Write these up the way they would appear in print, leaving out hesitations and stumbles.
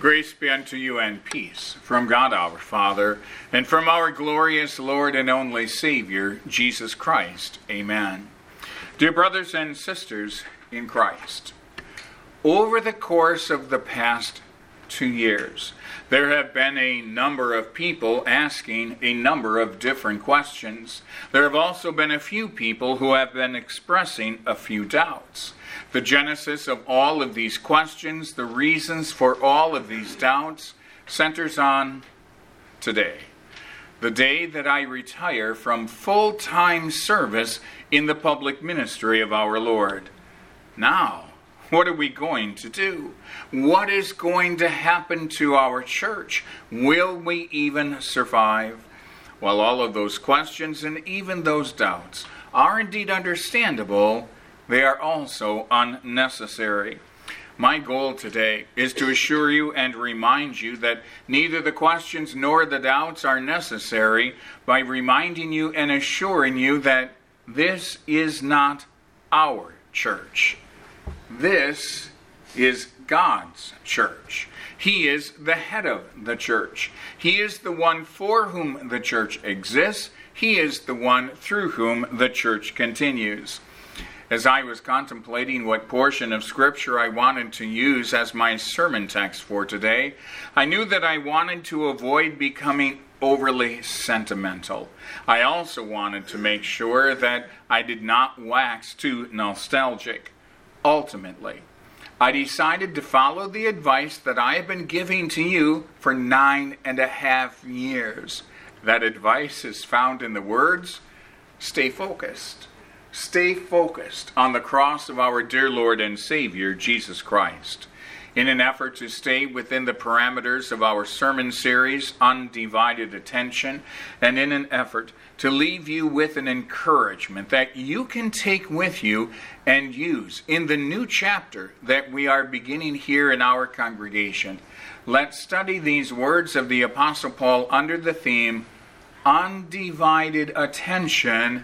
Grace be unto you and peace from God our Father and from our glorious Lord and only Savior, Jesus Christ. Amen. Dear brothers and sisters in Christ, over the course of the past 2 years, there have been a number of people asking a number of different questions. There have also been a few people who have been expressing a few doubts. The genesis of all of these questions, the reasons for all of these doubts, centers on today, the day that I retire from full-time service in the public ministry of our Lord. Now, what are we going to do? What is going to happen to our church? Will we even survive? Well, all of those questions and even those doubts are indeed understandable. They are also unnecessary. My goal today is to assure you and remind you that neither the questions nor the doubts are necessary, by reminding you and assuring you that this is not our church. This is God's church. He is the head of the church. He is the one for whom the church exists. He is the one through whom the church continues. As I was contemplating what portion of Scripture I wanted to use as my sermon text for today, I knew that I wanted to avoid becoming overly sentimental. I also wanted to make sure that I did not wax too nostalgic. Ultimately, I decided to follow the advice that I have been giving to you for 9.5 years. That advice is found in the words, stay focused. Stay focused on the cross of our dear Lord and Savior, Jesus Christ. In an effort to stay within the parameters of our sermon series, Undivided Attention, and in an effort to leave you with an encouragement that you can take with you and use in the new chapter that we are beginning here in our congregation, let's study these words of the Apostle Paul under the theme, Undivided Attention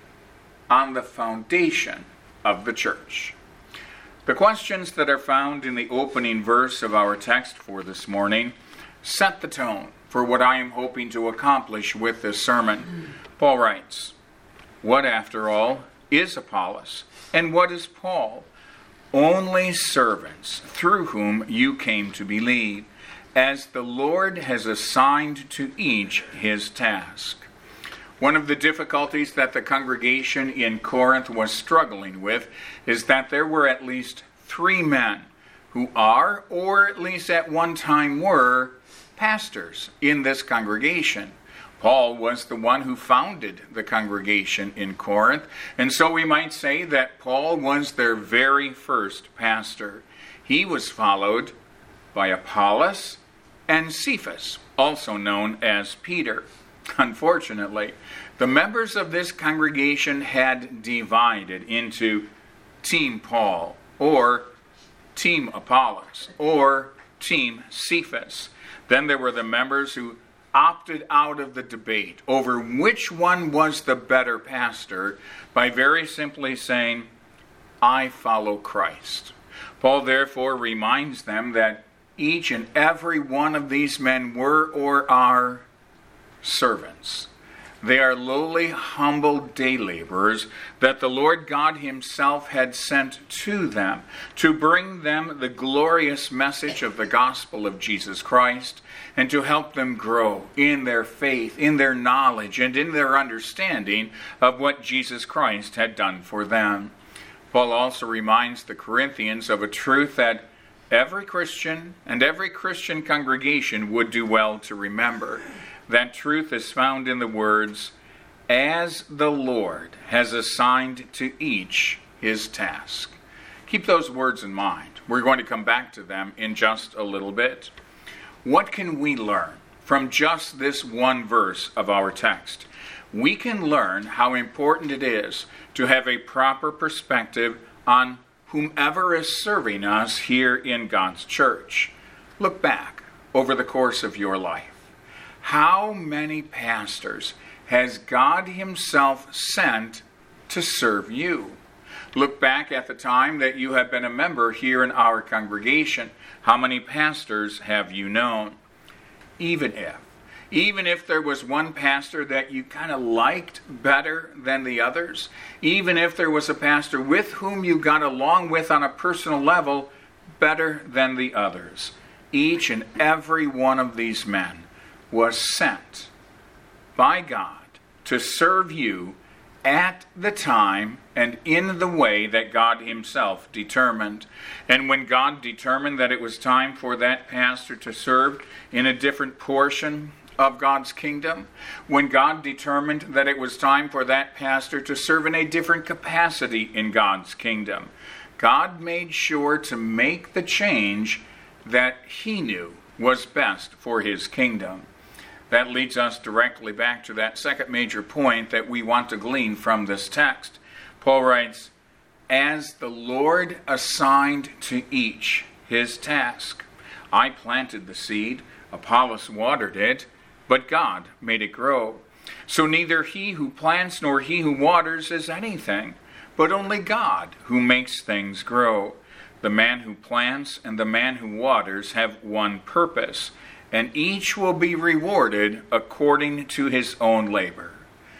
on the Foundation of the Church. The questions that are found in the opening verse of our text for this morning set the tone for what I am hoping to accomplish with this sermon. Paul writes, what, after all, is Apollos, and what is Paul? Only servants through whom you came to believe, as the Lord has assigned to each his task. One of the difficulties that the congregation in Corinth was struggling with is that there were at least 3 men who are, or at least at one time were, pastors in this congregation. Paul was the one who founded the congregation in Corinth, and so we might say that Paul was their very first pastor. He was followed by Apollos and Cephas, also known as Peter. Unfortunately, the members of this congregation had divided into Team Paul, or Team Apollos, or Team Cephas. Then there were the members who opted out of the debate over which one was the better pastor by very simply saying, I follow Christ. Paul therefore reminds them that each and every one of these men were or are servants. They are lowly, humble day laborers that the Lord God himself had sent to them to bring them the glorious message of the gospel of Jesus Christ and to help them grow in their faith, in their knowledge, and in their understanding of what Jesus Christ had done for them. Paul also reminds the Corinthians of a truth that every Christian and every Christian congregation would do well to remember. That truth is found in the words, as the Lord has assigned to each his task. Keep those words in mind. We're going to come back to them in just a little bit. What can we learn from just this one verse of our text? We can learn how important it is to have a proper perspective on whomever is serving us here in God's church. Look back over the course of your life. How many pastors has God himself sent to serve you? Look back at the time that you have been a member here in our congregation. How many pastors have you known? Even if there was one pastor that you kind of liked better than the others, even if there was a pastor with whom you got along with on a personal level better than the others, each and every one of these men was sent by God to serve you at the time and in the way that God himself determined. And when God determined that it was time for that pastor to serve in a different portion of God's kingdom, when God determined that it was time for that pastor to serve in a different capacity in God's kingdom, God made sure to make the change that he knew was best for his kingdom. That leads us directly back to that second major point that we want to glean from this text. Paul writes, "As the Lord assigned to each his task. I planted the seed, Apollos watered it, but God made it grow. So neither he who plants nor he who waters is anything, but only God who makes things grow. The man who plants and the man who waters have one purpose, and each will be rewarded according to his own labor."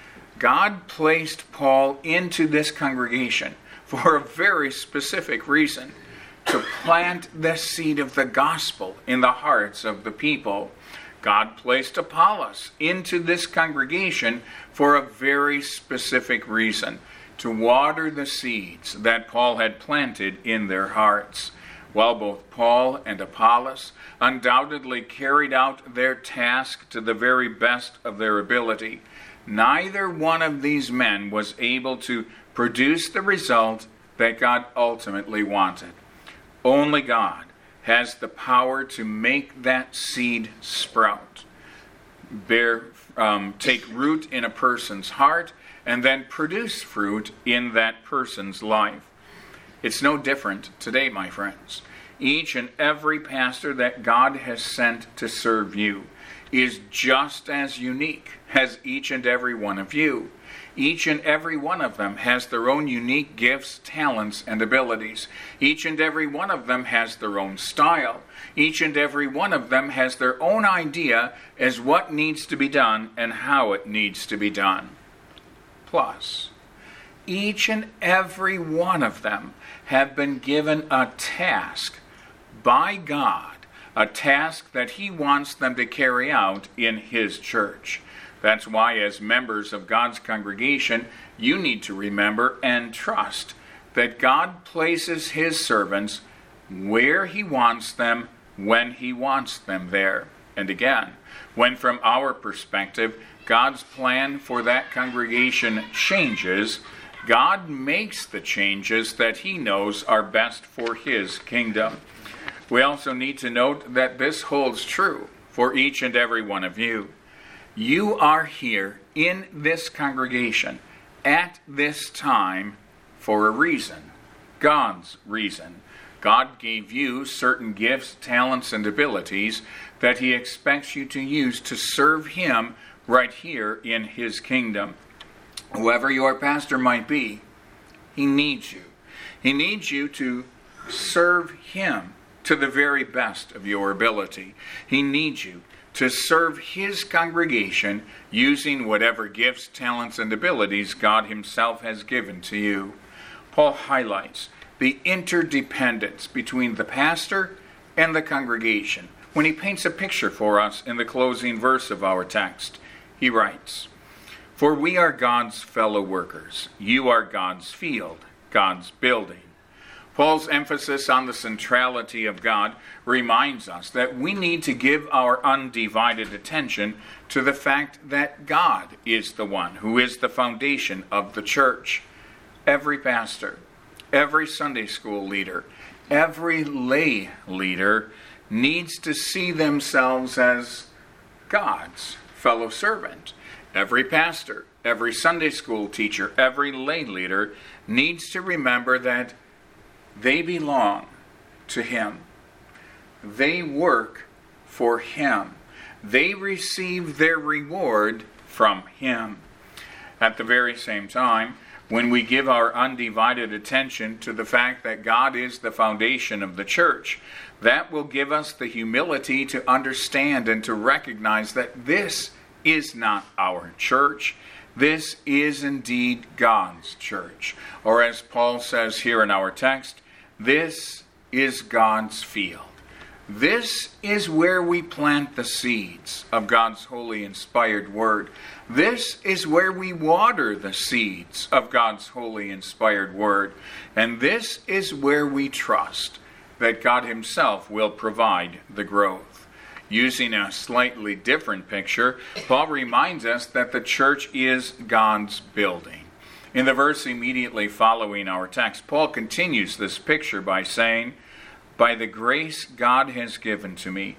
God placed Paul into this congregation for a very specific reason, to plant the seed of the gospel in the hearts of the people. God placed Apollos into this congregation for a very specific reason, to water the seeds that Paul had planted in their hearts. While both Paul and Apollos undoubtedly carried out their task to the very best of their ability, neither one of these men was able to produce the result that God ultimately wanted. Only God has the power to make that seed sprout, take root in a person's heart, and then produce fruit in that person's life. It's no different today, my friends. Each and every pastor that God has sent to serve you is just as unique as each and every one of you. Each and every one of them has their own unique gifts, talents, and abilities. Each and every one of them has their own style. Each and every one of them has their own idea as what needs to be done and how it needs to be done. Plus, each and every one of them have been given a task by God, a task that he wants them to carry out in his church. That's why, as members of God's congregation, you need to remember and trust that God places his servants where he wants them, when he wants them there. And again, when from our perspective, God's plan for that congregation changes, God makes the changes that he knows are best for his kingdom. We also need to note that this holds true for each and every one of you. You are here in this congregation at this time for a reason, God's reason. God gave you certain gifts, talents, and abilities that he expects you to use to serve him right here in his kingdom. Whoever your pastor might be, he needs you. He needs you to serve him to the very best of your ability. He needs you to serve his congregation using whatever gifts, talents, and abilities God himself has given to you. Paul highlights the interdependence between the pastor and the congregation when he paints a picture for us in the closing verse of our text. He writes, "For we are God's fellow workers. You are God's field, God's building." Paul's emphasis on the centrality of God reminds us that we need to give our undivided attention to the fact that God is the one who is the foundation of the church. Every pastor, every Sunday school leader, every lay leader needs to see themselves as God's fellow servant. Every pastor, every Sunday school teacher, every lay leader needs to remember that they belong to him. They work for him. They receive their reward from him. At the very same time, when we give our undivided attention to the fact that God is the foundation of the church, that will give us the humility to understand and to recognize that this is not our church. This is indeed God's church. Or as Paul says here in our text, this is God's field. This is where we plant the seeds of God's holy inspired word. This is where we water the seeds of God's holy inspired word. And this is where we trust that God himself will provide the growth. Using a slightly different picture, Paul reminds us that the church is God's building. In the verse immediately following our text, Paul continues this picture by saying, "By the grace God has given to me,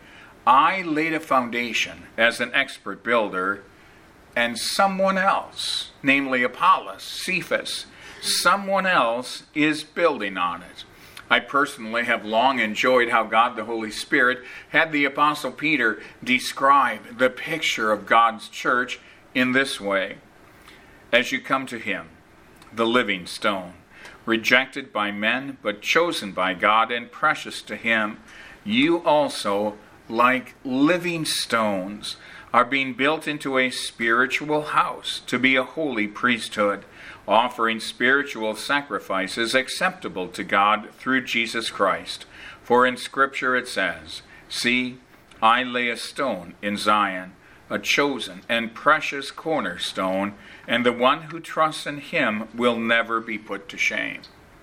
I laid a foundation as an expert builder, and someone else, namely Apollos, Cephas, someone else is building on it." I personally have long enjoyed how God the Holy Spirit had the Apostle Peter describe the picture of God's church in this way. "As you come to him, the living stone, rejected by men, but chosen by God and precious to him, you also, like living stones, are being built into a spiritual house to be a holy priesthood, offering spiritual sacrifices acceptable to God through Jesus Christ. For in Scripture it says, 'See, I lay a stone in Zion, a chosen and precious cornerstone, and the one who trusts in him will never be put to shame.'"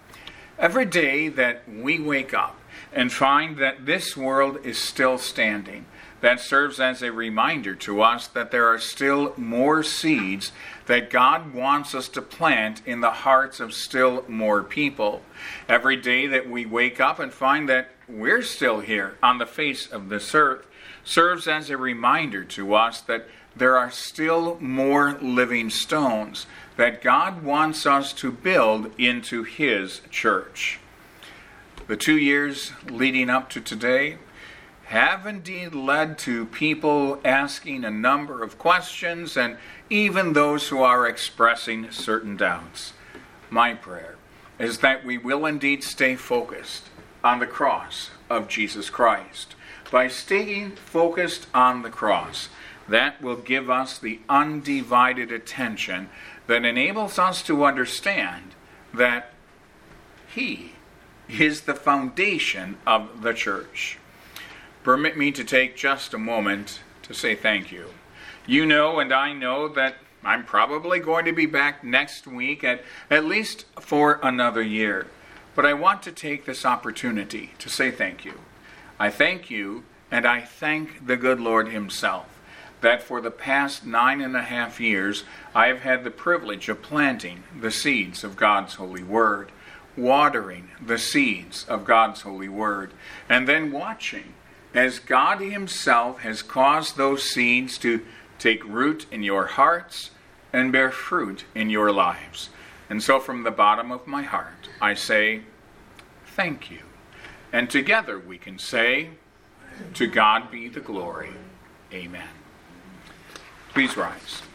Every day that we wake up and find that this world is still standing, that serves as a reminder to us that there are still more seeds that God wants us to plant in the hearts of still more people. Every day that we wake up and find that we're still here on the face of this earth serves as a reminder to us that there are still more living stones that God wants us to build into his church. The 2 years leading up to today have indeed led to people asking a number of questions and even those who are expressing certain doubts. My prayer is that we will indeed stay focused on the cross of Jesus Christ. By staying focused on the cross, that will give us the undivided attention that enables us to understand that he is the foundation of the church. Permit me to take just a moment to say thank you. You know and I know that I'm probably going to be back next week at least for another year. But I want to take this opportunity to say thank you. I thank you, and I thank the good Lord himself, that for the past 9.5 years I have had the privilege of planting the seeds of God's holy word, watering the seeds of God's holy word, and then watching as God himself has caused those seeds to take root in your hearts and bear fruit in your lives. And so from the bottom of my heart, I say, thank you. And together we can say, to God be the glory. Amen. Please rise.